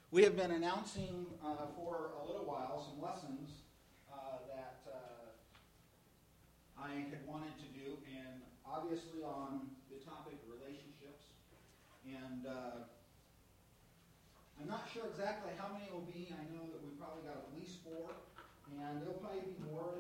We have been announcing for a little while some lessons that I had wanted to do, and obviously on the topic of relationships. And I'm not sure exactly how many it will be. I know that we've probably got at least 4, and there'll probably be more.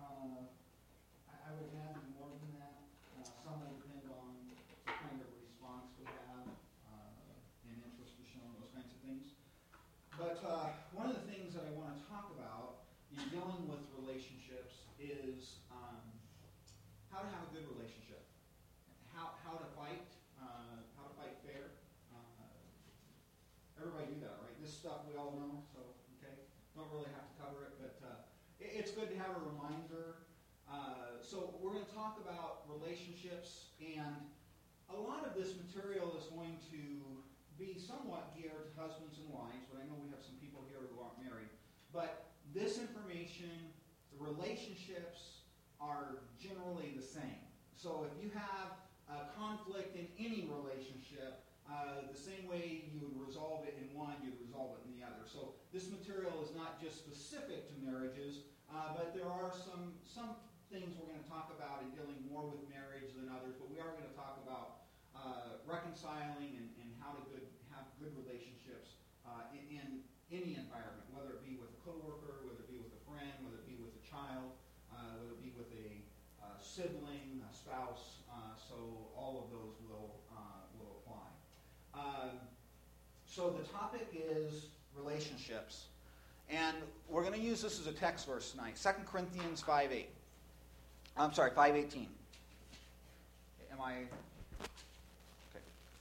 I would imagine more than that. Some will depend on the kind of response we have and interest we're showing, those kinds of things. But one of the things that I want to talk about in dealing with relationships is how to have a good relationship, how to fight fair. Everybody do that, right? This stuff we all know, so okay, don't really have to cover it, but it's good to have a reminder. So we're going to talk about relationships, and a lot of this material is going to be somewhat geared to husbands and wives, but I know we have some people here who aren't married. But this information, the relationships are generally the same. So if you have a conflict in any relationship, the same way you would resolve it in one, you'd resolve it in the other. So this material is not just specific to marriages, but there are some things we're going to talk about in dealing more with marriage than others, but we are going to talk about reconciling and how to have good relationships in any environment, whether it be with a coworker, whether it be with a friend, whether it be with a child, whether it be with a sibling, a spouse. So all of those will apply. So the topic is relationships. And we're going to use this as a text verse tonight. 2 Corinthians 5:18. Am I... Okay.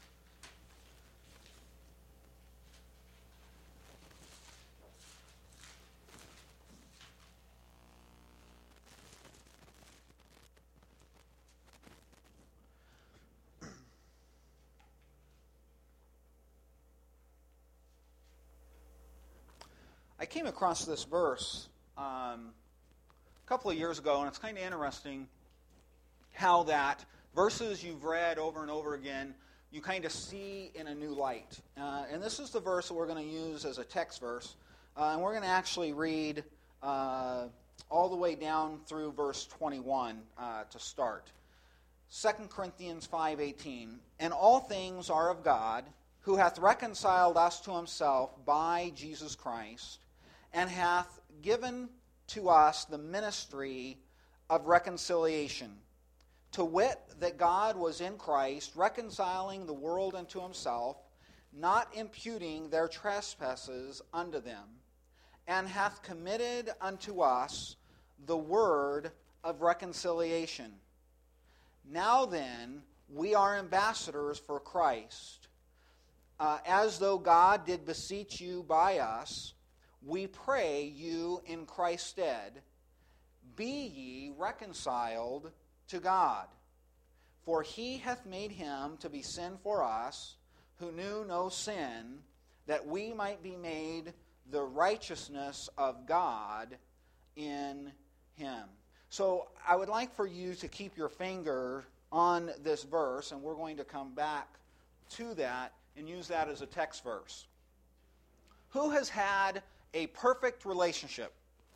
I came across this verse a couple of years ago, and it's kind of interesting how that verses you've read over and over again, you kind of see in a new light. And this is the verse that we're going to use as a text verse. And we're going to actually read all the way down through verse 21 to start. 2 Corinthians 5:18. And all things are of God, who hath reconciled us to himself by Jesus Christ, and hath given to us the ministry of reconciliation, to wit, that God was in Christ, reconciling the world unto himself, not imputing their trespasses unto them, and hath committed unto us the word of reconciliation. Now then, we are ambassadors for Christ, as though God did beseech you by us. We pray you in Christ's stead, be ye reconciled to God. For he hath made him to be sin for us, who knew no sin, that we might be made the righteousness of God in him. So I would like for you to keep your finger on this verse, and we're going to come back to that and use that as a text verse. Who has had a perfect relationship?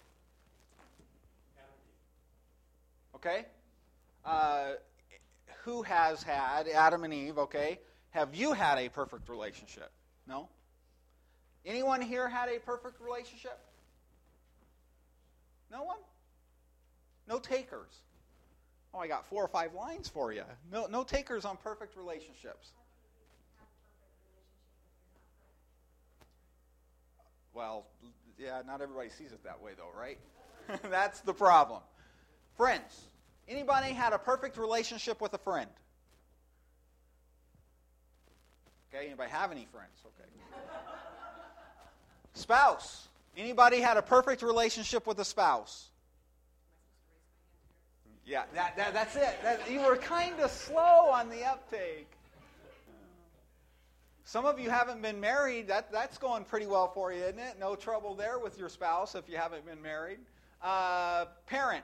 Okay? Who has had, Adam and Eve, okay? Have you had a perfect relationship? No? Anyone here had a perfect relationship? No one? No takers? Oh, I got 4 or 5 lines for you. No takers on perfect relationships. Well, yeah, not everybody sees it that way, though, right? That's the problem. Friends. Anybody had a perfect relationship with a friend? Okay, anybody have any friends? Okay. Spouse. Anybody had a perfect relationship with a spouse? Yeah, that's it. You were kind of slow on the uptake. Some of you haven't been married. That's going pretty well for you, isn't it? No trouble there with your spouse if you haven't been married. Parent.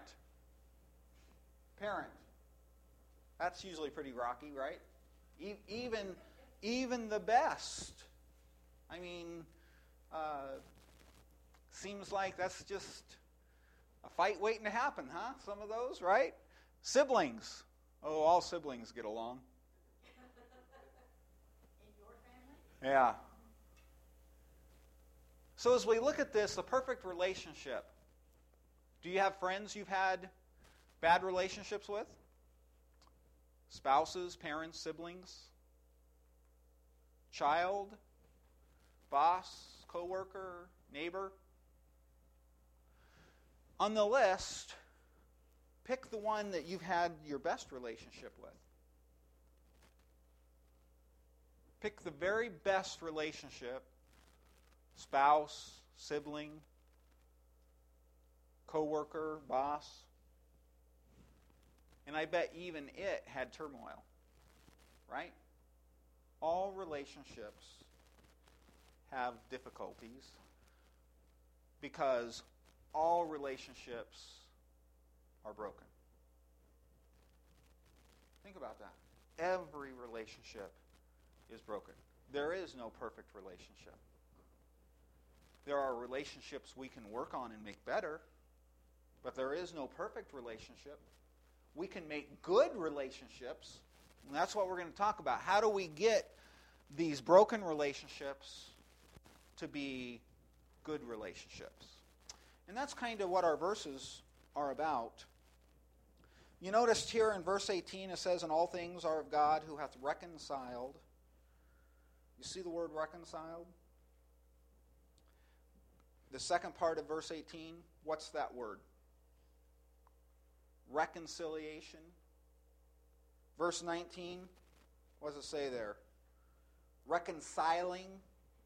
That's usually pretty rocky, right? Even the best. I mean, Seems like that's just a fight waiting to happen, huh? Some of those, right? Siblings. Oh, all siblings get along. In your family? Yeah. So as we look at this, the perfect relationship, do you have friends you've had bad relationships with? Spouses, parents, siblings? Child? Boss? Coworker? Neighbor? On the list, pick the one that you've had your best relationship with. Pick the very best relationship, spouse, sibling, coworker, boss. And I bet even it had turmoil, right? All relationships have difficulties because all relationships are broken. Think about that. Every relationship is broken. There is no perfect relationship. There are relationships we can work on and make better, but there is no perfect relationship. We can make good relationships, and that's what we're going to talk about. How do we get these broken relationships to be good relationships? And that's kind of what our verses are about. You noticed here in verse 18 it says, "And all things are of God who hath reconciled." You see the word reconciled? The second part of verse 18, what's that word? Reconciliation. Verse 19, what does it say there? Reconciling.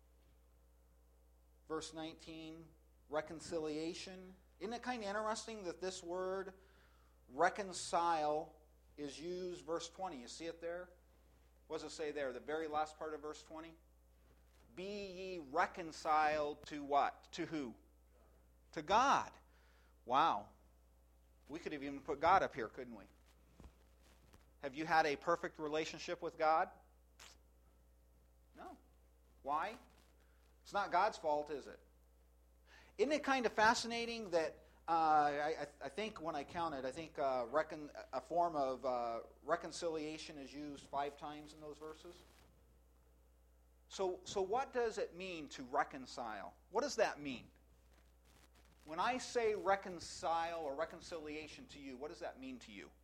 Verse 19, reconciliation. Isn't it kind of interesting that this word reconcile is used verse 20? You see it there? What does it say there? The very last part of verse 20? Be ye reconciled to what? To who? To God. Wow. We could have even put God up here, couldn't we? Have you had a perfect relationship with God? No. Why? It's not God's fault, is it? Isn't it kind of fascinating that I think when I counted, I think a form of reconciliation is used 5 times in those verses? So what does it mean to reconcile? What does that mean? When I say reconcile or reconciliation to you, what does that mean to you?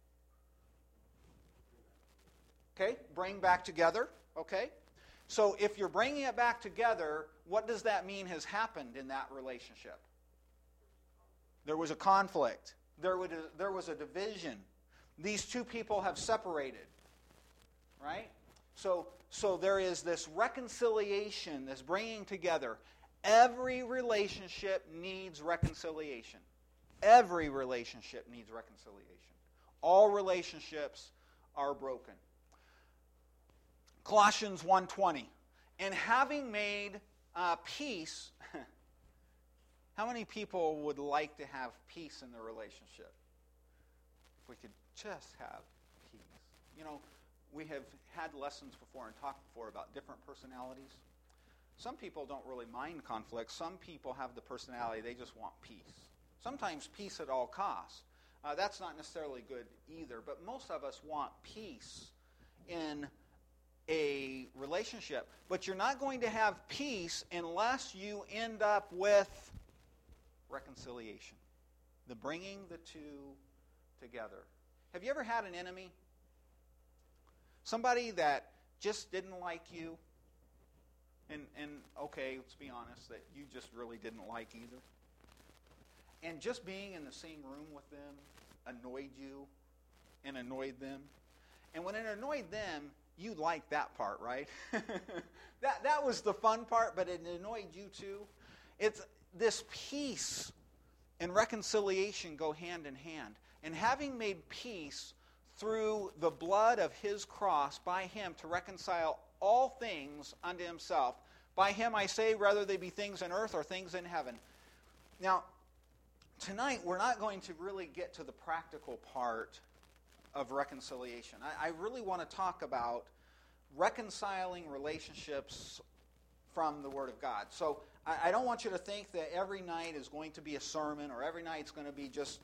Okay, bring back together. Okay, so if you're bringing it back together, what does that mean has happened in that relationship? There was a conflict. There was a division. These two people have separated, right? So there is this reconciliation, this bringing together. Every relationship needs reconciliation. Every relationship needs reconciliation. All relationships are broken. Colossians 1:20. And having made peace, how many people would like to have peace in their relationship? If we could just have peace. You know, we have had lessons before and talked before about different personalities. Some people don't really mind conflict. Some people have the personality, they just want peace. Sometimes peace at all costs. That's not necessarily good either, but most of us want peace in a relationship. But you're not going to have peace unless you end up with reconciliation. The bringing the two together. Have you ever had an enemy? Somebody that just didn't like you? And okay, let's be honest, that you just really didn't like either. And just being in the same room with them annoyed you and annoyed them. And when it annoyed them, you liked that part, right? that was the fun part, but it annoyed you too. It's this peace and reconciliation go hand in hand. And having made peace through the blood of his cross by him to reconcile all things unto himself. By him I say, whether they be things on earth or things in heaven. Now, tonight we're not going to really get to the practical part of reconciliation. I really want to talk about reconciling relationships from the Word of God. So I don't want you to think that every night is going to be a sermon or every night's going to be just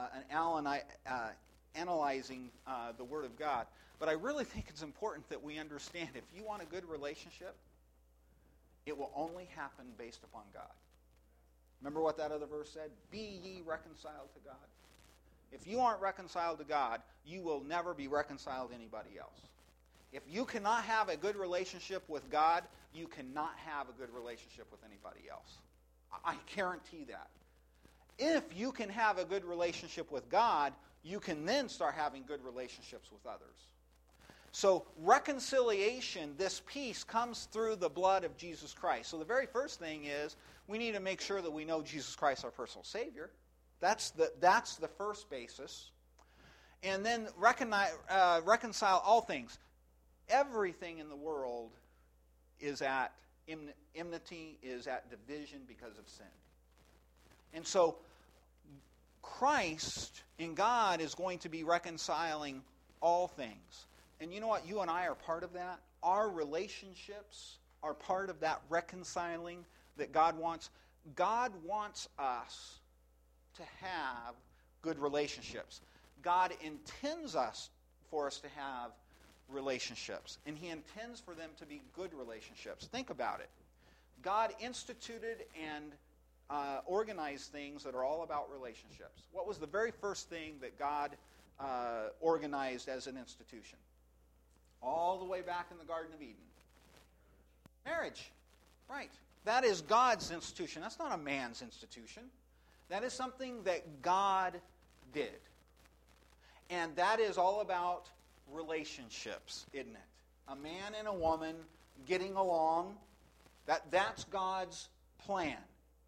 analyzing the Word of God. But I really think it's important that we understand if you want a good relationship, it will only happen based upon God. Remember what that other verse said? Be ye reconciled to God. If you aren't reconciled to God, you will never be reconciled to anybody else. If you cannot have a good relationship with God, you cannot have a good relationship with anybody else. I guarantee that. If you can have a good relationship with God, you can then start having good relationships with others. So reconciliation, this peace, comes through the blood of Jesus Christ. So the very first thing is we need to make sure that we know Jesus Christ, our personal Savior. That's the first basis. And then reconcile all things. Everything in the world is at enmity, is at division because of sin. And so Christ in God is going to be reconciling all things. And you know what? You and I are part of that. Our relationships are part of that reconciling that God wants. God wants us to have good relationships. God intends for us to have relationships. And He intends for them to be good relationships. Think about it. God instituted and organized things that are all about relationships. What was the very first thing that God organized as an institution? All the way back in the Garden of Eden. Marriage. Right. That is God's institution. That's not a man's institution. That is something that God did. And that is all about relationships, isn't it? A man and a woman getting along. That's God's plan.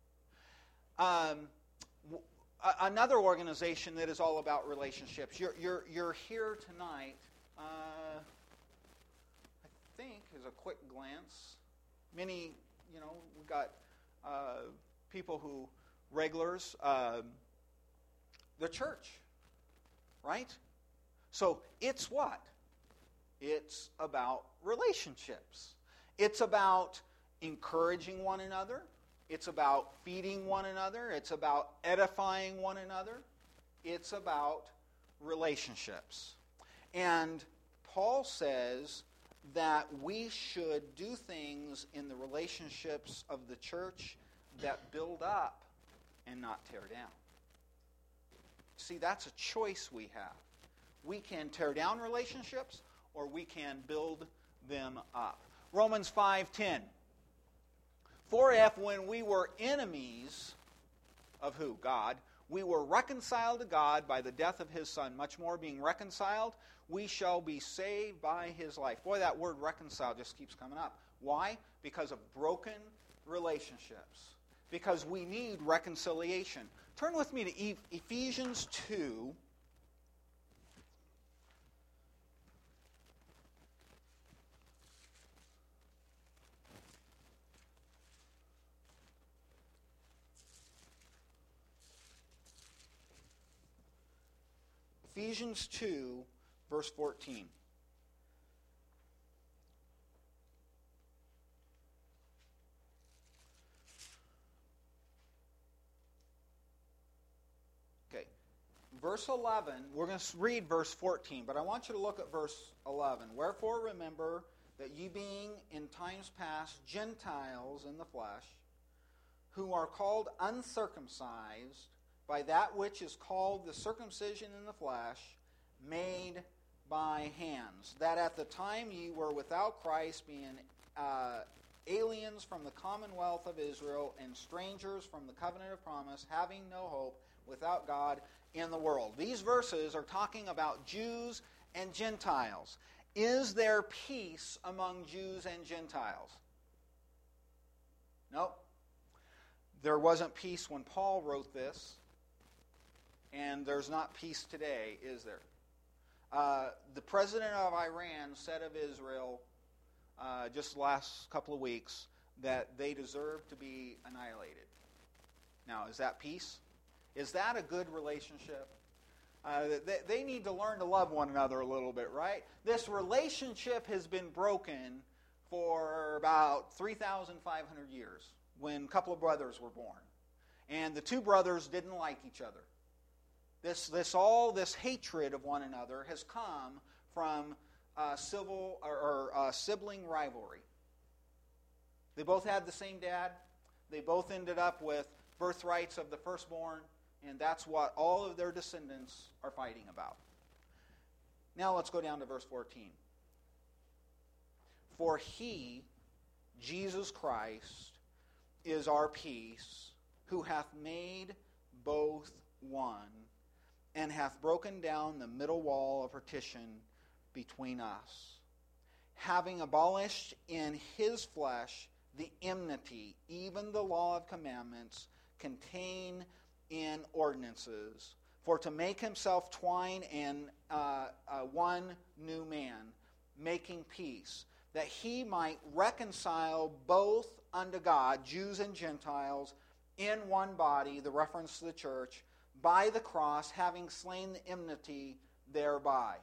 Another organization that is all about relationships. You're here tonight. I think, as a quick glance, many, we've got people who regulars, the church, right? So it's what? It's about relationships. It's about encouraging one another. It's about feeding one another. It's about edifying one another. It's about relationships. And Paul says that we should do things in the relationships of the church that build up and not tear down. See, that's a choice we have. We can tear down relationships or we can build them up. Romans 5:10. For if when we were enemies of who? God. We were reconciled to God by the death of His Son. Much more being reconciled, we shall be saved by His life. Boy, that word reconcile just keeps coming up. Why? Because of broken relationships. Because we need reconciliation. Turn with me to Ephesians 2. Ephesians 2, verse 14. Okay, verse 11, we're going to read verse 14, but I want you to look at verse 11. Wherefore remember that ye being in times past Gentiles in the flesh, who are called uncircumcised, by that which is called the circumcision in the flesh, made by hands, that at the time ye were without Christ, being aliens from the commonwealth of Israel, and strangers from the covenant of promise, having no hope, without God in the world. These verses are talking about Jews and Gentiles. Is there peace among Jews and Gentiles? Nope. There wasn't peace when Paul wrote this. And there's not peace today, is there? The president of Iran said of Israel just the last couple of weeks that they deserve to be annihilated. Now, is that peace? Is that a good relationship? They need to learn to love one another a little bit, right? This relationship has been broken for about 3,500 years when a couple of brothers were born. And the two brothers didn't like each other. This hatred of one another has come from sibling rivalry. They both had the same dad. They both ended up with birthrights of the firstborn, and that's what all of their descendants are fighting about. Now let's go down to verse 14. For he, Jesus Christ, is our peace, who hath made both one, and hath broken down the middle wall of partition between us, having abolished in his flesh the enmity, even the law of commandments contained in ordinances, for to make himself twine in one new man, making peace, that he might reconcile both unto God, Jews and Gentiles, in one body, the reference to the church, by the cross, having slain the enmity thereby.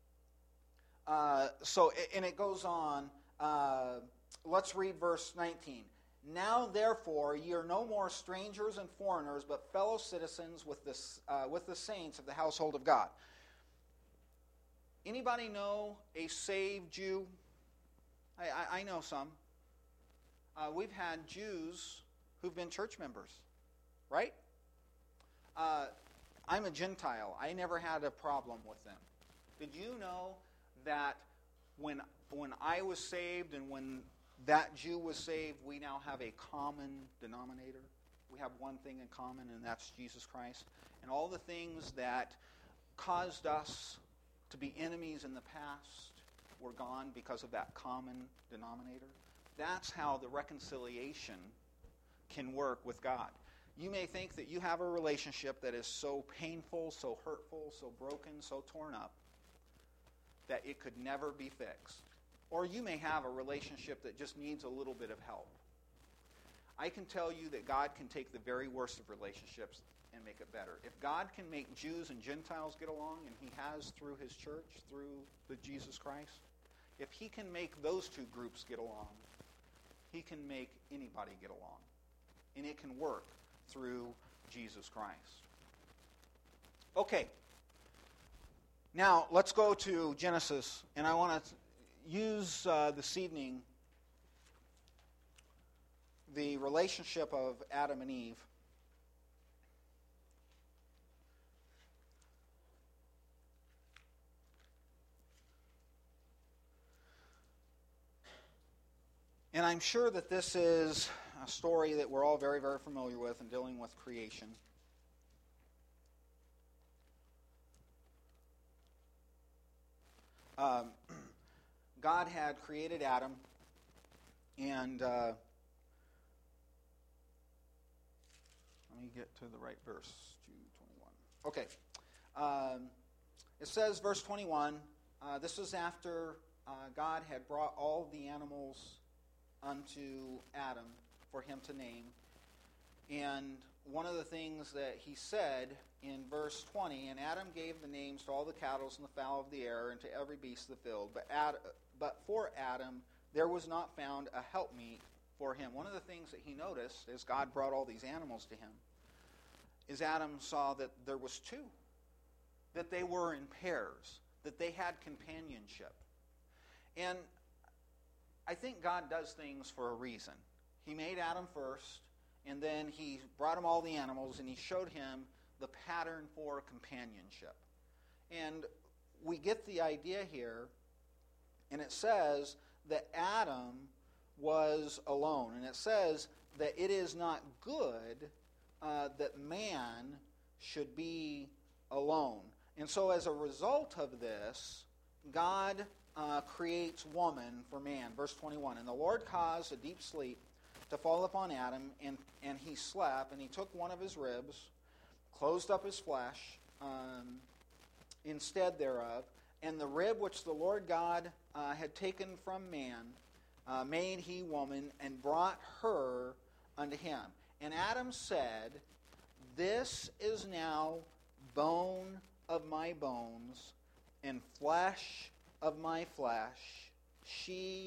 And it goes on. Let's read verse 19. Now, therefore, ye are no more strangers and foreigners, but fellow citizens with the saints of the household of God. Anybody know a saved Jew? I know some. We've had Jews who've been church members, right? I'm a Gentile. I never had a problem with them. Did you know that when I was saved and when that Jew was saved, we now have a common denominator? We have one thing in common, and that's Jesus Christ. And all the things that caused us to be enemies in the past were gone because of that common denominator. That's how the reconciliation can work with God. You may think that you have a relationship that is so painful, so hurtful, so broken, so torn up, that it could never be fixed. Or you may have a relationship that just needs a little bit of help. I can tell you that God can take the very worst of relationships and make it better. If God can make Jews and Gentiles get along, and he has through his church, through the Jesus Christ, if he can make those two groups get along, he can make anybody get along. And it can work through Jesus Christ. Okay. Now, let's go to Genesis, and I want to use this evening the relationship of Adam and Eve. And I'm sure that this is a story that we're all very, very familiar with in dealing with creation. God had created Adam, and let me get to the right verse, 2:21. Okay. It says, verse 21, this is after God had brought all the animals unto Adam for him to name. And one of the things that he said in verse 20, and Adam gave the names to all the cattle and the fowl of the air and to every beast of the field. But for Adam there was not found a helpmeet for him. One of the things that he noticed as God brought all these animals to him is Adam saw that there was two, that they were in pairs, that they had companionship. And I think God does things for a reason. He made Adam first, and then he brought him all the animals, and he showed him the pattern for companionship. And we get the idea here, and it says that Adam was alone. And it says that it is not good that man should be alone. And so as a result of this, God creates woman for man. Verse 21, and the Lord caused a deep sleep to fall upon Adam, and he slept, and he took one of his ribs, closed up his flesh instead thereof, and the rib which the Lord God had taken from man made he woman, and brought her unto him. And Adam said, this is now bone of my bones, and flesh of my flesh. She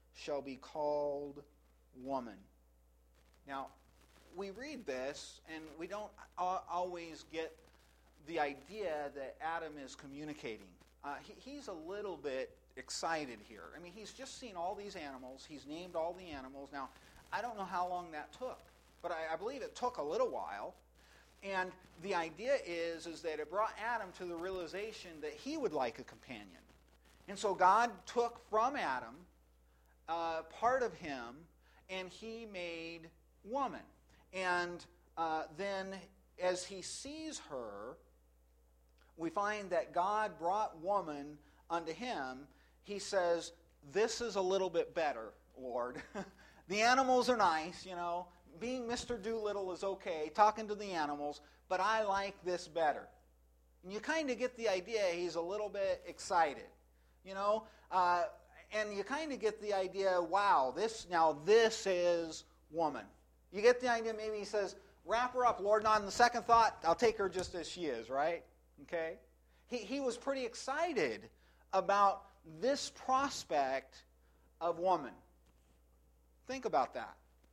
shall be called woman. Now, we read this, and we don't always get the idea that Adam is communicating. He's a little bit excited here. I mean, he's just seen all these animals. He's named all the animals. Now, I don't know how long that took, but I believe it took a little while. And the idea is that it brought Adam to the realization that he would like a companion. And so God took from Adam part of him, and he made woman. And then as he sees her, we find that God brought woman unto him. He says, this is a little bit better, Lord. The animals are nice, you know. Being Mr. Doolittle is okay, talking to the animals, but I like this better. And you kind of get the idea he's a little bit excited, you know. And you kind of get the idea, wow, this is woman. You get the idea, maybe he says, wrap her up, Lord. Not on the second thought, I'll take her just as she is, right? Okay? He was pretty excited about this prospect of woman. Think about that.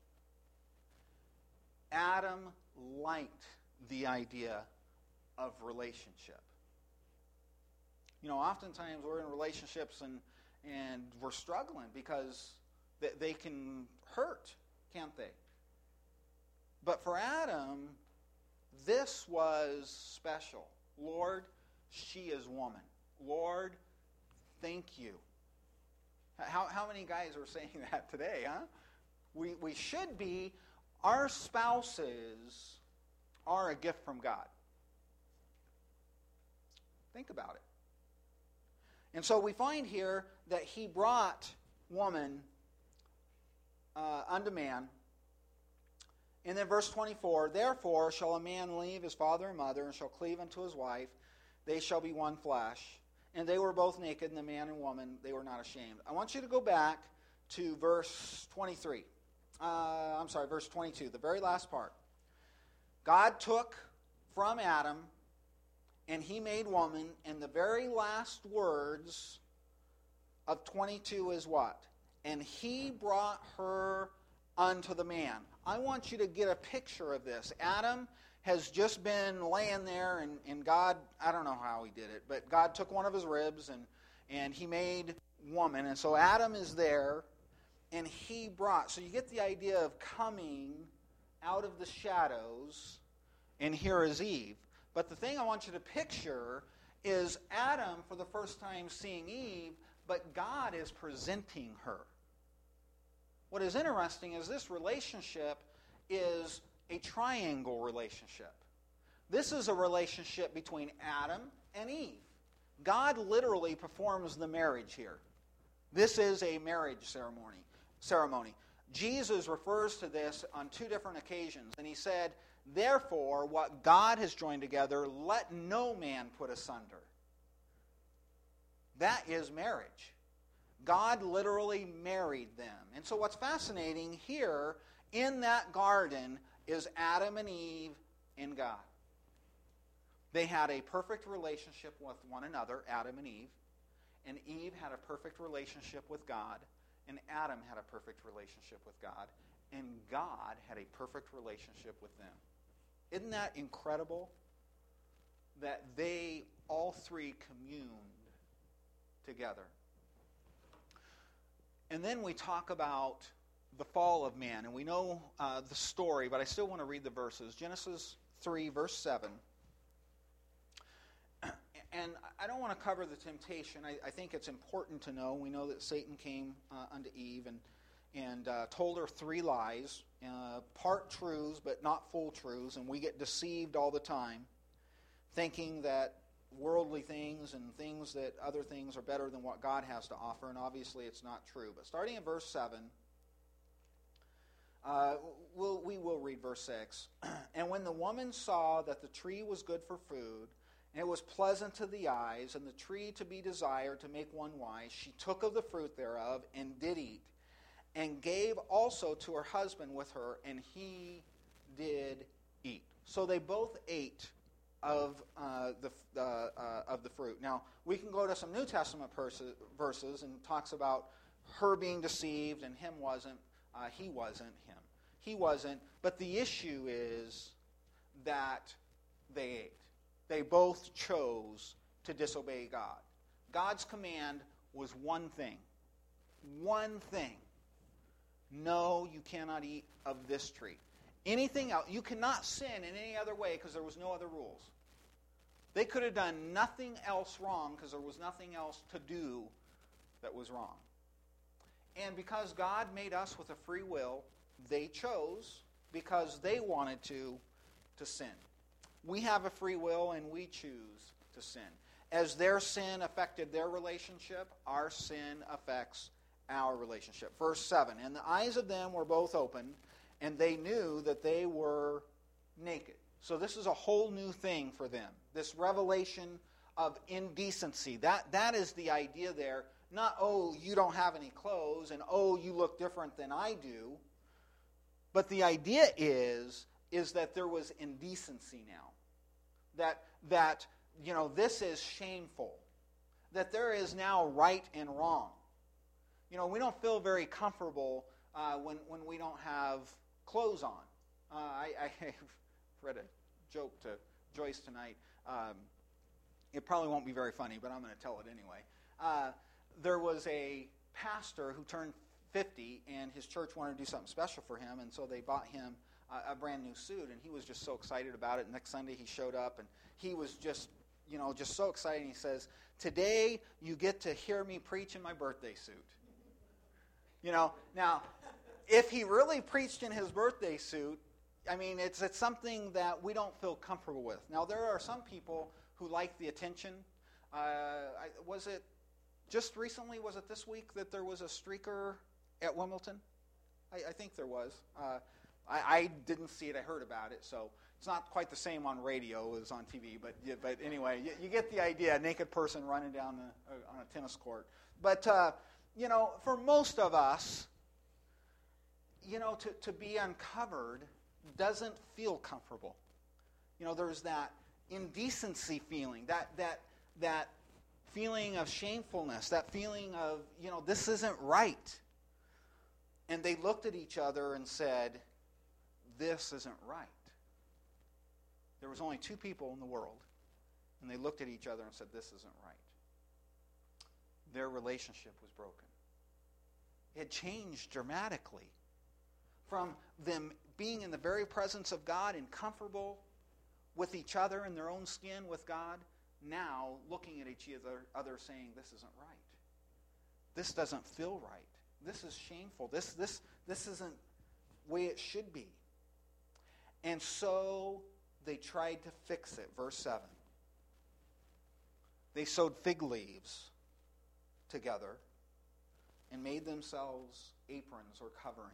Adam liked the idea of relationship. You know, oftentimes we're in relationships and we're struggling because they can hurt, can't they? But for Adam, this was special. Lord, she is woman. Lord, thank you. How many guys are saying that today, huh? We should be. Our spouses are a gift from God. Think about it. And so we find here that he brought woman unto man. And then verse 24, therefore shall a man leave his father and mother, and shall cleave unto his wife. They shall be one flesh. And they were both naked, and the man and woman, they were not ashamed. I want you to go back to verse 23. Verse 22, the very last part. God took from Adam, and he made woman, and the very last words of 22 is what? And he brought her unto the man. I want you to get a picture of this. Adam has just been laying there, and God, I don't know how he did it, but God took one of his ribs, and he made woman. And so Adam is there, and he brought. So you get the idea of coming out of the shadows, and here is Eve. But the thing I want you to picture is Adam for the first time seeing Eve, but God is presenting her. What is interesting is this relationship is a triangle relationship. This is a relationship between Adam and Eve. God literally performs the marriage here. This is a marriage ceremony. Jesus refers to this on two different occasions, and he said, therefore, what God has joined together, let no man put asunder. That is marriage. God literally married them. And so what's fascinating here in that garden is Adam and Eve and God. They had a perfect relationship with one another, Adam and Eve. And Eve had a perfect relationship with God. And Adam had a perfect relationship with God. And God had a perfect relationship with them. Isn't that incredible? That they all three communed together. And then we talk about the fall of man. And we know the story, but I still want to read the verses. Genesis 3, verse 7. And I don't want to cover the temptation. I think it's important to know. We know that Satan came unto Eve and told her three lies, part truths but not full truths, and we get deceived all the time, thinking that worldly things and things that other things are better than what God has to offer, and obviously it's not true. But starting in verse 7, we will read verse 6. And when the woman saw that the tree was good for food, and it was pleasant to the eyes, and the tree to be desired to make one wise, she took of the fruit thereof, and did eat, and gave also to her husband with her, and he did eat. So they both ate of the fruit. Now, we can go to some New Testament verses and talks about her being deceived and him wasn't. He wasn't him. He wasn't. But the issue is that they ate. They both chose to disobey God. God's command was one thing. One thing. No, you cannot eat of this tree. Anything else, you cannot sin in any other way because there was no other rules. They could have done nothing else wrong because there was nothing else to do that was wrong. And because God made us with a free will, they chose because they wanted to sin. We have a free will and we choose to sin. As their sin affected their relationship, our sin affects our relationship. Verse 7, and the eyes of them were both opened, and they knew that they were naked. So this is a whole new thing for them. This revelation of indecency. That is the idea there. Not, oh, you don't have any clothes, and oh, you look different than I do. But the idea is that there was indecency now. That this is shameful. That there is now right and wrong. We don't feel very comfortable when we don't have clothes on. I read a joke to Joyce tonight. It probably won't be very funny, but I'm going to tell it anyway. There was a pastor who turned 50, and his church wanted to do something special for him, and so they bought him a brand new suit, and he was just so excited about it. Next Sunday he showed up, and he was just so excited. He says, "Today you get to hear me preach in my birthday suit." Now, if he really preached in his birthday suit, it's something that we don't feel comfortable with. Now, there are some people who like the attention. Was it just recently, was it this week, that there was a streaker at Wimbledon? I think there was. I didn't see it. I heard about it, so it's not quite the same on radio as on TV. But anyway, you get the idea. A naked person running down on a tennis court. But for most of us, to be uncovered doesn't feel comfortable. There's that indecency feeling, that feeling of shamefulness, that feeling of, this isn't right. And they looked at each other and said, this isn't right. There was only two people in the world, and they looked at each other and said, this isn't right. Their relationship was broken. It changed dramatically from them being in the very presence of God and comfortable with each other in their own skin with God, now looking at each other saying, this isn't right. This doesn't feel right. This is shameful. This isn't the way it should be. And so they tried to fix it. Verse 7. They sewed fig leaves together and made themselves aprons or coverings.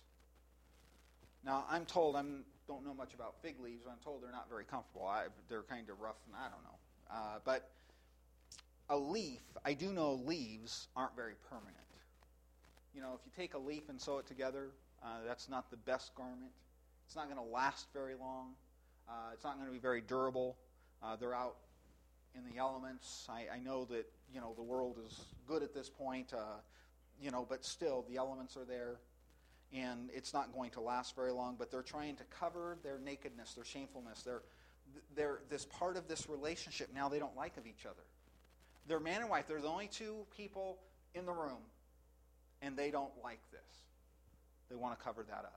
Now, I'm told, I don't know much about fig leaves, but I'm told they're not very comfortable. They're kind of rough, and I don't know. But a leaf, I do know leaves aren't very permanent. If you take a leaf and sew it together, that's not the best garment. It's not going to last very long. It's not going to be very durable. They're out in the elements. I know that, the world is good at this point, but still, the elements are there. And it's not going to last very long, but they're trying to cover their nakedness, their shamefulness, they're this part of this relationship now they don't like of each other. They're man and wife. They're the only two people in the room, and they don't like this. They want to cover that up.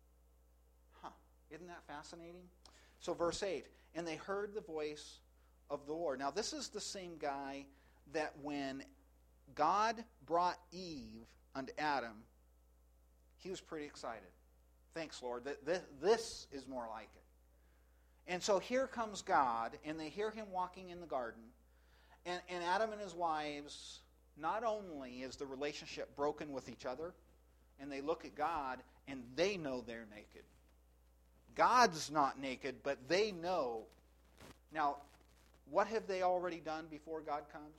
Isn't that fascinating? So verse 8, and they heard the voice of the Lord. Now this is the same guy that when God brought Eve unto Adam, he was pretty excited. Thanks, Lord. This is more like it. And so here comes God, and they hear him walking in the garden. And Adam and his wives, not only is the relationship broken with each other, and they look at God, and they know they're naked. God's not naked, but they know. Now, what have they already done before God comes?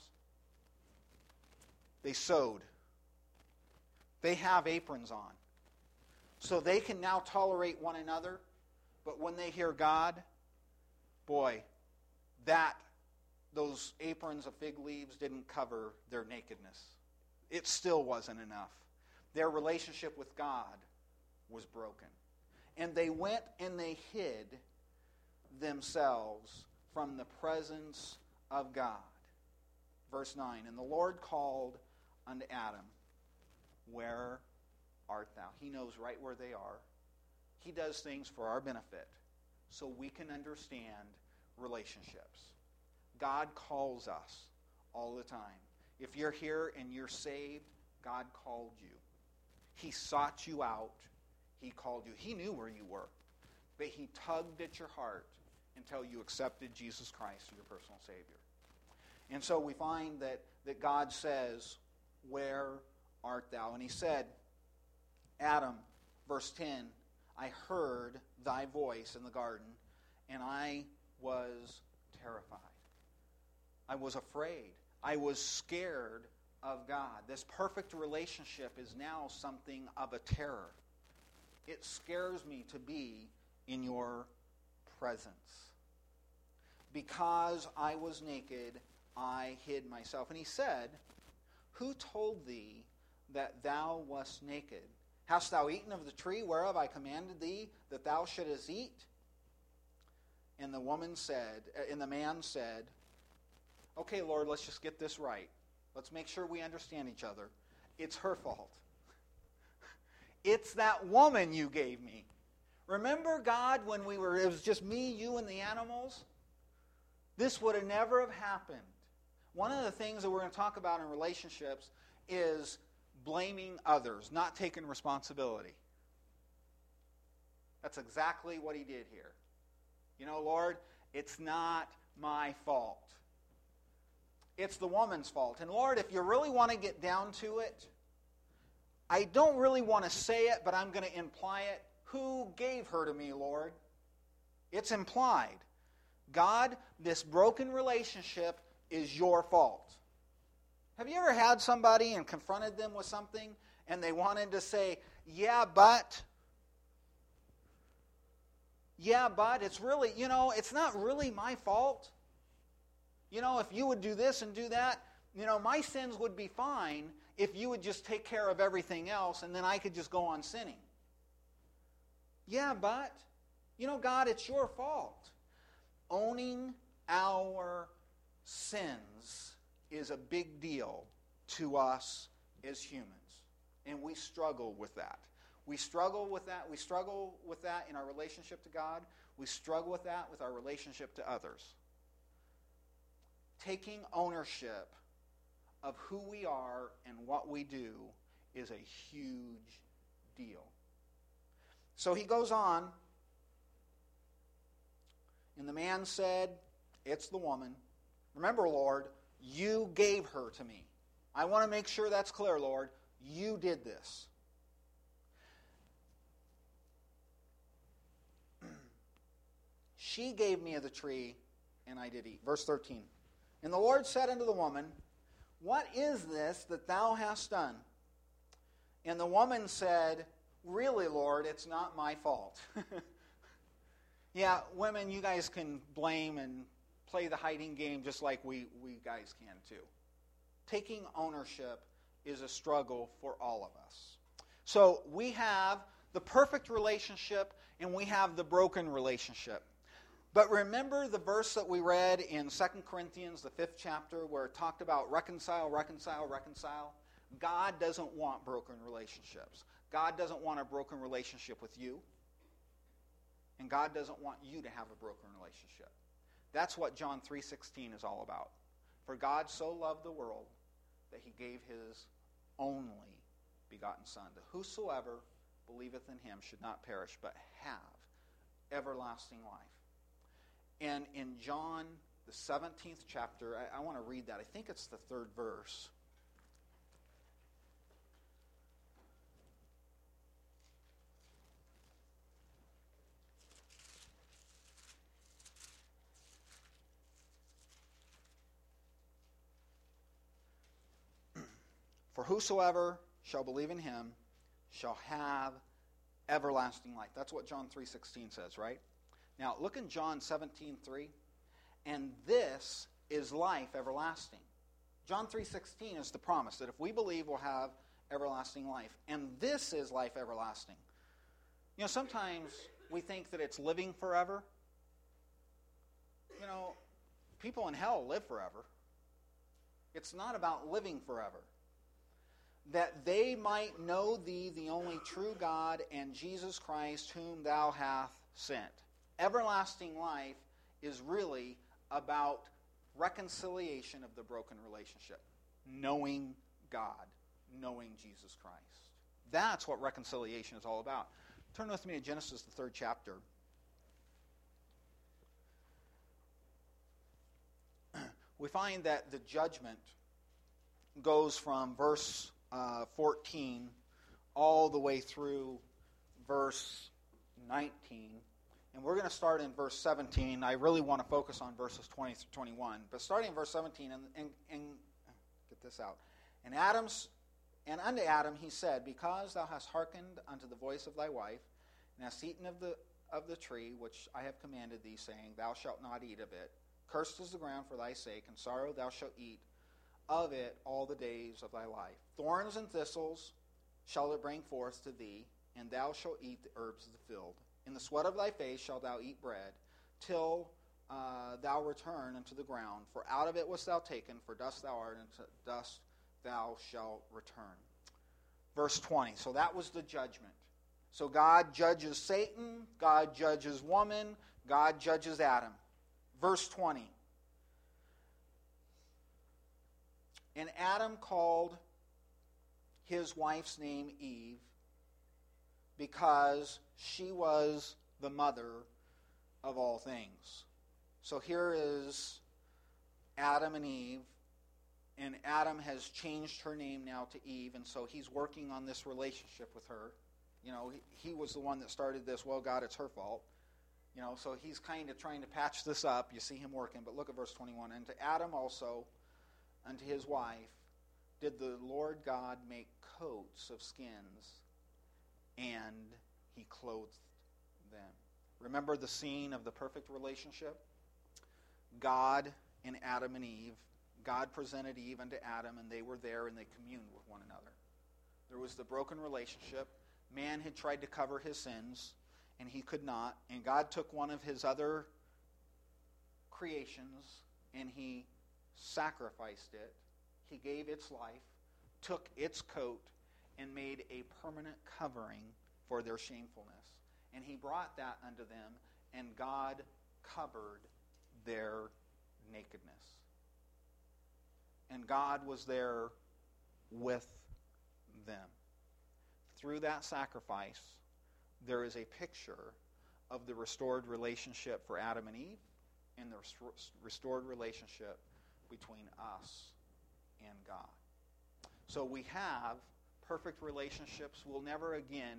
They sewed. They have aprons on. So they can now tolerate one another, but when they hear God, boy, those aprons of fig leaves didn't cover their nakedness. It still wasn't enough. Their relationship with God was broken. And they went and they hid themselves from the presence of God. Verse 9, and the Lord called unto Adam, where art thou? He knows right where they are. He does things for our benefit so we can understand relationships. God calls us all the time. If you're here and you're saved, God called you. He sought you out. He called you. He knew where you were, but He tugged at your heart until you accepted Jesus Christ as your personal Savior. And so we find that God says, where art thou? And He said, Adam, verse 10, I heard thy voice in the garden, and I was terrified. I was afraid. I was scared of God. This perfect relationship is now something of a terror. It scares me to be in your presence. Because I was naked, I hid myself. And He said, who told thee that thou wast naked? Hast thou eaten of the tree whereof I commanded thee that thou shouldest eat? And the man said, okay, Lord, let's just get this right. Let's make sure we understand each other. It's her fault. It's that woman you gave me. Remember, God, when it was just me, you, and the animals? This would have never have happened. One of the things that we're going to talk about in relationships is blaming others, not taking responsibility. That's exactly what he did here. You know, Lord, it's not my fault. It's the woman's fault. And Lord, if you really want to get down to it, I don't really want to say it, but I'm going to imply it. Who gave her to me, Lord? It's implied. God, this broken relationship is your fault. Have you ever had somebody and confronted them with something and they wanted to say, yeah, but it's really, it's not really my fault. If you would do this and do that, my sins would be fine if you would just take care of everything else and then I could just go on sinning. Yeah, but, God, it's your fault. Owning our sins is a big deal to us as humans. And we struggle with that. We struggle with that. We struggle with that in our relationship to God. We struggle with that with our relationship to others. Taking ownership of who we are and what we do is a huge deal. So he goes on, and the man said, it's the woman. Remember, Lord, you gave her to me. I want to make sure that's clear, Lord. You did this. She gave me of the tree, and I did eat. Verse 13. And the Lord said unto the woman, what is this that thou hast done? And the woman said, really, Lord, it's not my fault. Yeah, women, you guys can blame and play the hiding game just like we guys can too. Taking ownership is a struggle for all of us. So we have the perfect relationship and we have the broken relationship. But remember the verse that we read in 2 Corinthians, the 5th chapter, where it talked about reconcile, reconcile, reconcile? God doesn't want broken relationships. God doesn't want a broken relationship with you. And God doesn't want you to have a broken relationship. That's what John 3:16 is all about. For God so loved the world that he gave his only begotten Son, that whosoever believeth in him should not perish, but have everlasting life. And in John, the 17th chapter, I want to read that. I think it's the 3rd verse. For whosoever shall believe in him shall have everlasting life. That's what John 3:16 says, right? Now, look in John 17:3. And this is life everlasting, John 3:16 is the promise that if we believe, we'll have everlasting life. And this is life everlasting. You know, sometimes we think that it's living forever. You know, people in hell live forever. It's not about living forever. That they might know thee, the only true God, and Jesus Christ, whom thou hast sent. Everlasting life is really about reconciliation of the broken relationship. Knowing God. Knowing Jesus Christ. That's what reconciliation is all about. Turn with me to Genesis, the 3rd chapter. We find that the judgment goes from verse 14 all the way through verse 19. And we're going to start in verse 17. I really want to focus on verses 20 through 21. But starting in verse 17, and get this out. And unto Adam he said, because thou hast hearkened unto the voice of thy wife, and hast eaten of the tree which I have commanded thee, saying, thou shalt not eat of it. Cursed is the ground for thy sake, and sorrow thou shalt eat of it all the days of thy life. Thorns and thistles shall it bring forth to thee, and thou shalt eat the herbs of the field. In the sweat of thy face shalt thou eat bread, till thou return unto the ground. For out of it wast thou taken, for dust thou art, and to dust thou shalt return. Verse 20. So that was the judgment. So God judges Satan, God judges woman, God judges Adam. Verse 20. And Adam called his wife's name Eve, because she was the mother of all things. So here is Adam and Eve, and Adam has changed her name now to Eve, and so he's working on this relationship with her. You know, he was the one that started this, well, God, it's her fault. You know, so he's kind of trying to patch this up. You see him working, but look at verse 21. And to Adam also, unto his wife, did the Lord God make coats of skins, and he clothed them. Remember the scene of the perfect relationship? God and Adam and Eve. God presented Eve unto Adam, and they were there, and they communed with one another. There was the broken relationship. Man had tried to cover his sins, and he could not. And God took one of his other creations, and he sacrificed it. He gave its life, took its coat, and made a permanent covering for their shamefulness. And he brought that unto them, and God covered their nakedness. And God was there with them. Through that sacrifice, there is a picture of the restored relationship for Adam and Eve, and the restored relationship between us and God. So we have perfect relationships. We'll never again,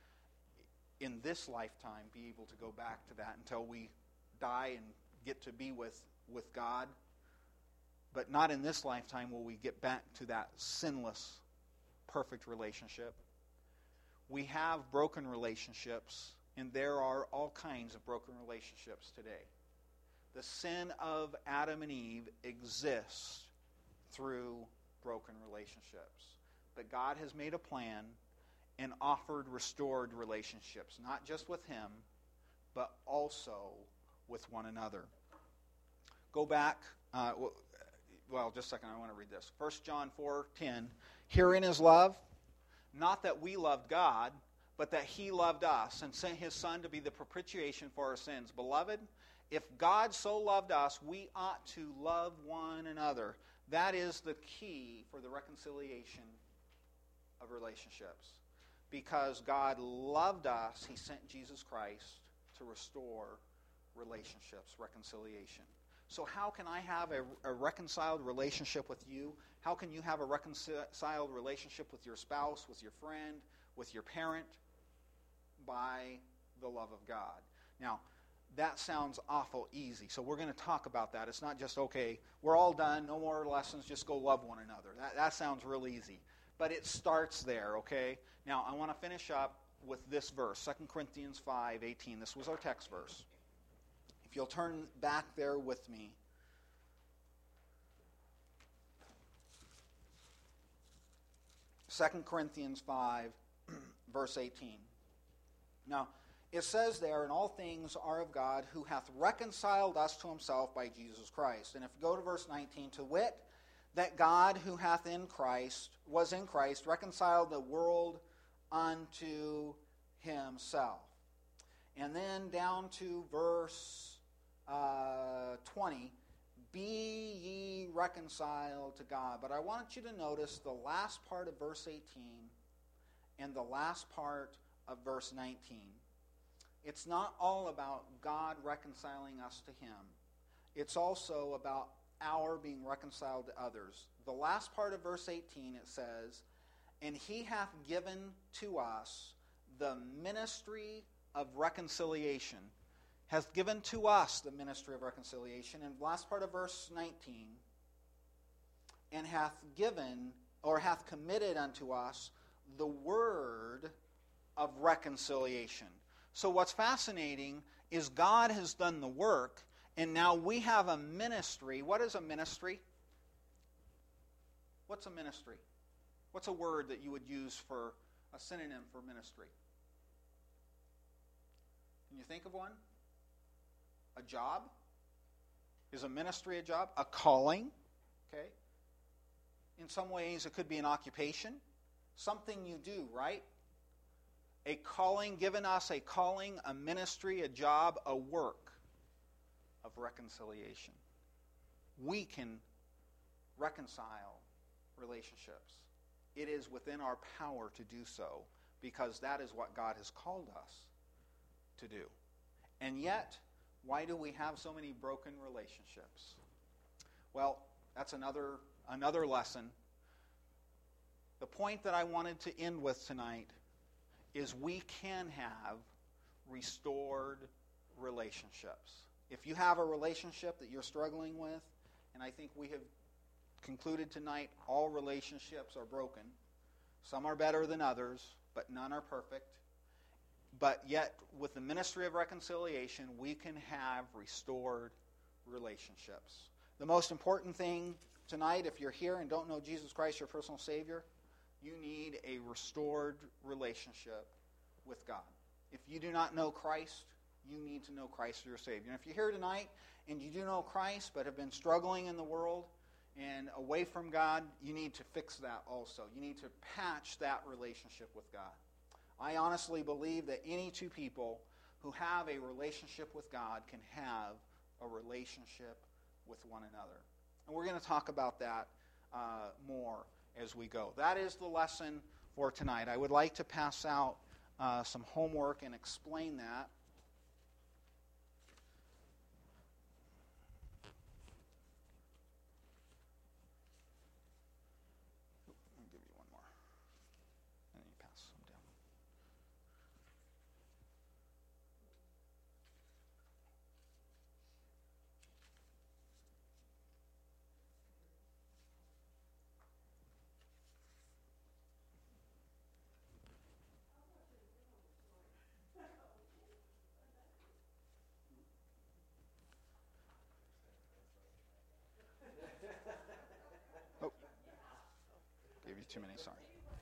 in this lifetime, be able to go back to that until we die and get to be with God. But not in this lifetime will we get back to that sinless, perfect relationship. We have broken relationships, and there are all kinds of broken relationships today. The sin of Adam and Eve exists through broken relationships. But God has made a plan and offered restored relationships, not just with Him, but also with one another. Go back, just a second, I want to read this. 1 John 4:10, herein is love, not that we loved God, but that He loved us and sent His Son to be the propitiation for our sins. Beloved, if God so loved us, we ought to love one another. That is the key for the reconciliation of relationships. Because God loved us, He sent Jesus Christ to restore relationships, reconciliation. So how can I have a reconciled relationship with you? How can you have a reconciled relationship with your spouse, with your friend, with your parent? By the love of God. Now, that sounds awful easy. So we're going to talk about that. It's not just, okay, we're all done, no more lessons, just go love one another. That sounds real easy. But it starts there, okay? Now, I want to finish up with this verse, 2 Corinthians 5:18. This was our text verse. If you'll turn back there with me. 2 Corinthians 5, verse 18. Now, it says there, "And all things are of God, who hath reconciled us to himself by Jesus Christ." And if you go to verse 19, "To wit, that God who was in Christ, reconciled the world unto himself." And then down to verse 20, "Be ye reconciled to God." But I want you to notice the last part of verse 18 and the last part of verse 19. It's not all about God reconciling us to him. It's also about our being reconciled to others. The last part of verse 18, it says, "And he hath given to us the ministry of reconciliation." Hath given to us the ministry of reconciliation. And last part of verse 19, "And hath given, or hath committed unto us the word of reconciliation." So what's fascinating is God has done the work, and now we have a ministry. What is a ministry? What's a ministry? What's a word that you would use for a synonym for ministry? Can you think of one? A job? Is a ministry a job? A calling? Okay. In some ways, it could be an occupation. Something you do, right? A calling, given us a calling, a ministry, a job, a work of reconciliation. We can reconcile relationships. It is within our power to do so because that is what God has called us to do. And yet, why do we have so many broken relationships? Well, that's another lesson. The point that I wanted to end with tonight is we can have restored relationships. If you have a relationship that you're struggling with, and I think we have concluded tonight, all relationships are broken. Some are better than others, but none are perfect. But yet, with the ministry of reconciliation, we can have restored relationships. The most important thing tonight, if you're here and don't know Jesus Christ, your personal Savior, you need a restored relationship with God. If you do not know Christ, you need to know Christ as your Savior. And if you're here tonight and you do know Christ but have been struggling in the world and away from God, you need to fix that also. You need to patch that relationship with God. I honestly believe that any two people who have a relationship with God can have a relationship with one another. And we're going to talk about that more as we go. That is the lesson for tonight. I would like to pass out some homework and explain that. I'll give you one more. And then you pass some down. Oh, gave you too many, sorry.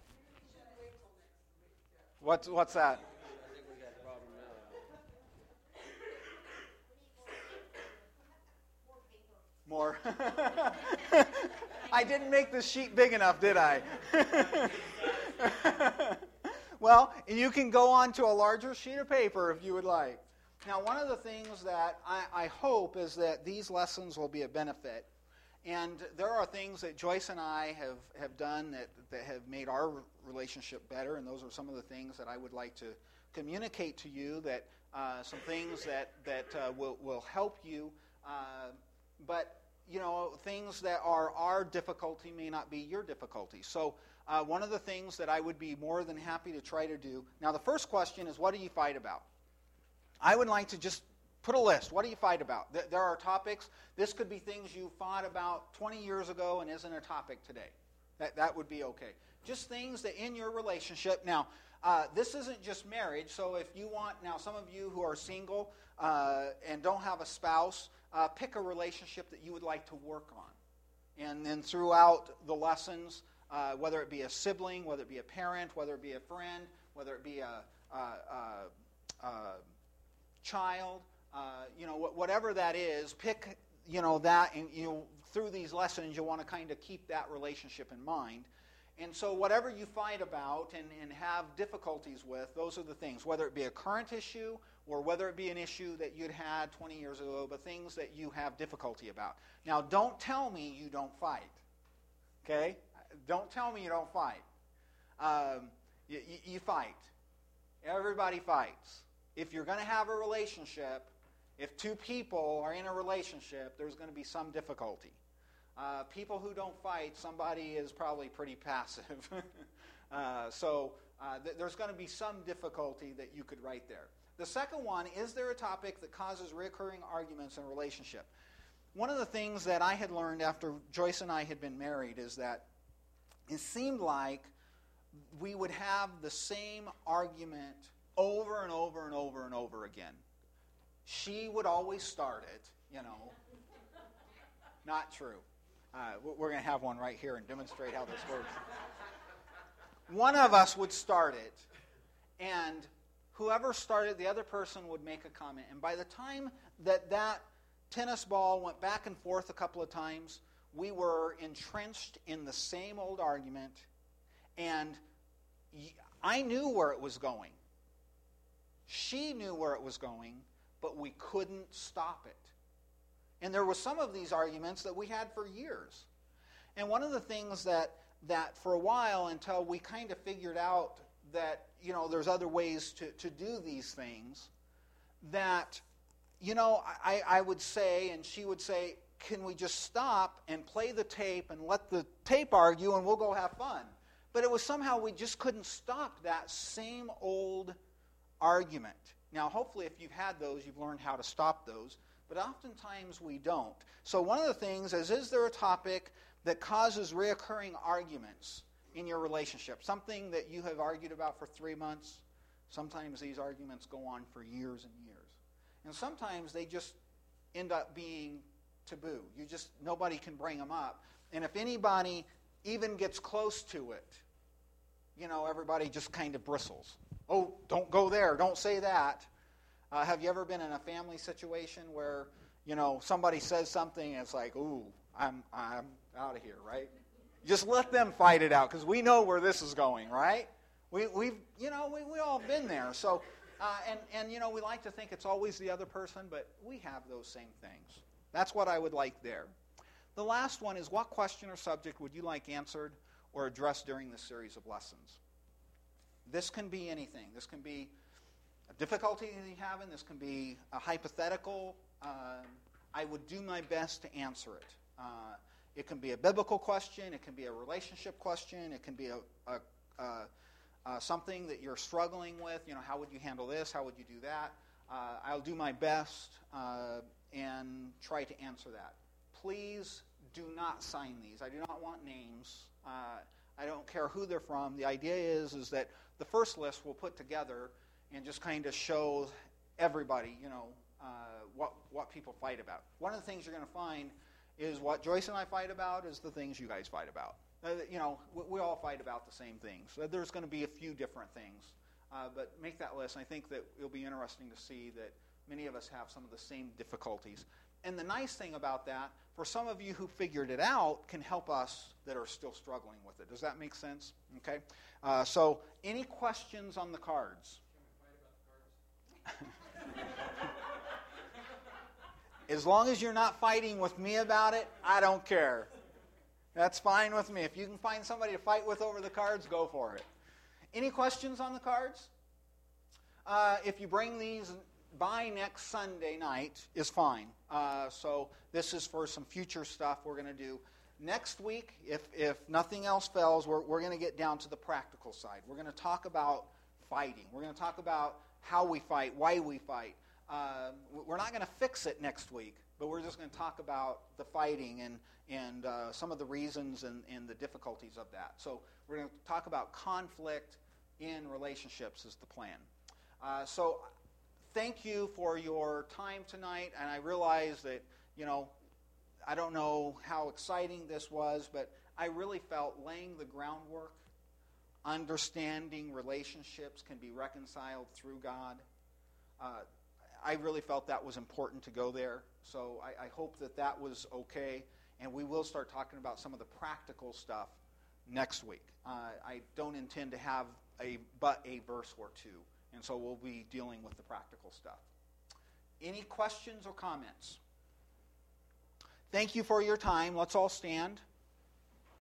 What's that? I think we got a problem now. More. I didn't make the sheet big enough, did I? Well, you can go on to a larger sheet of paper if you would like. Now, one of the things that I hope is that these lessons will be a benefit. And there are things that Joyce and I have done that have made our relationship better, and those are some of the things that I would like to communicate to you, that some things that will help you. But, you know, things that are our difficulty may not be your difficulty. So one of the things that I would be more than happy to try to do. Now, the first question is, what do you fight about? I would like to just put a list. What do you fight about? There are topics. This could be things you fought about 20 years ago and isn't a topic today. That would be okay. Just things that in your relationship. Now, this isn't just marriage. So if you want, now some of you who are single and don't have a spouse, pick a relationship that you would like to work on. And then throughout the lessons, whether it be a sibling, whether it be a parent, whether it be a friend, whether it be a child, whatever that is, pick, that, and through these lessons, you want to kind of keep that relationship in mind. And so whatever you fight about and have difficulties with, those are the things, whether it be a current issue or whether it be an issue that you'd had 20 years ago, but things that you have difficulty about. Now, don't tell me you don't fight, okay? Don't tell me you don't fight. You fight. Everybody fights. If you're going to have a relationship, if two people are in a relationship, there's going to be some difficulty. People who don't fight, somebody is probably pretty passive. There's going to be some difficulty that you could write there. The second one, is there a topic that causes recurring arguments in a relationship? One of the things that I had learned after Joyce and I had been married is that it seemed like we would have the same argument over and over and over and over again. She would always start it, Not true. We're going to have one right here and demonstrate how this works. One of us would start it, and whoever started, the other person would make a comment. And by the time that tennis ball went back and forth a couple of times, we were entrenched in the same old argument, and I knew where it was going. She knew where it was going, but we couldn't stop it. And there were some of these arguments that we had for years. And one of the things that for a while, until we kind of figured out that, there's other ways to do these things, that, I would say, and she would say, can we just stop and play the tape and let the tape argue and we'll go have fun? But it was somehow we just couldn't stop that same old argument. Now, hopefully, if you've had those, you've learned how to stop those. But oftentimes we don't. So one of the things is there a topic that causes reoccurring arguments in your relationship? Something that you have argued about for 3 months? Sometimes these arguments go on for years and years. And sometimes they just end up being taboo. Nobody can bring them up. And if anybody even gets close to it, everybody just kind of bristles. Oh, don't go there. Don't say that. Have you ever been in a family situation where, somebody says something and it's like, ooh, I'm out of here, right? Just let them fight it out because we know where this is going, right? We all been there. So, we like to think it's always the other person, but we have those same things. That's what I would like there. The last one is, what question or subject would you like answered or addressed during this series of lessons? This can be anything. This can be a difficulty that you're having. This can be a hypothetical. I would do my best to answer it. It can be a biblical question. It can be a relationship question. It can be something that you're struggling with. How would you handle this? How would you do that? I'll do my best and try to answer that. Please do not sign these. I do not want names. I don't care who they're from. The idea is that the first list we'll put together and just kind of show everybody, what people fight about. One of the things you're going to find is what Joyce and I fight about is the things you guys fight about. We all fight about the same things. There's going to be a few different things, but make that list. And I think that it'll be interesting to see that many of us have some of the same difficulties. And the nice thing about that, for some of you who figured it out, can help us that are still struggling with it. Does that make sense? Okay. So, any questions on the cards? Can we fight about the cards? As long as you're not fighting with me about it, I don't care. That's fine with me. If you can find somebody to fight with over the cards, go for it. Any questions on the cards? If you bring these by next Sunday night is fine. So this is for some future stuff we're going to do. Next week, if nothing else fails, we're going to get down to the practical side. We're going to talk about fighting. We're going to talk about how we fight, why we fight. We're not going to fix it next week, but we're just going to talk about the fighting and some of the reasons and the difficulties of that. So we're going to talk about conflict in relationships is the plan. So thank you for your time tonight, and I realize that, I don't know how exciting this was, but I really felt laying the groundwork, understanding relationships can be reconciled through God. I really felt that was important to go there. So I hope that was okay. And we will start talking about some of the practical stuff next week. I don't intend to have but a verse or two. And so we'll be dealing with the practical stuff. Any questions or comments? Thank you for your time. Let's all stand.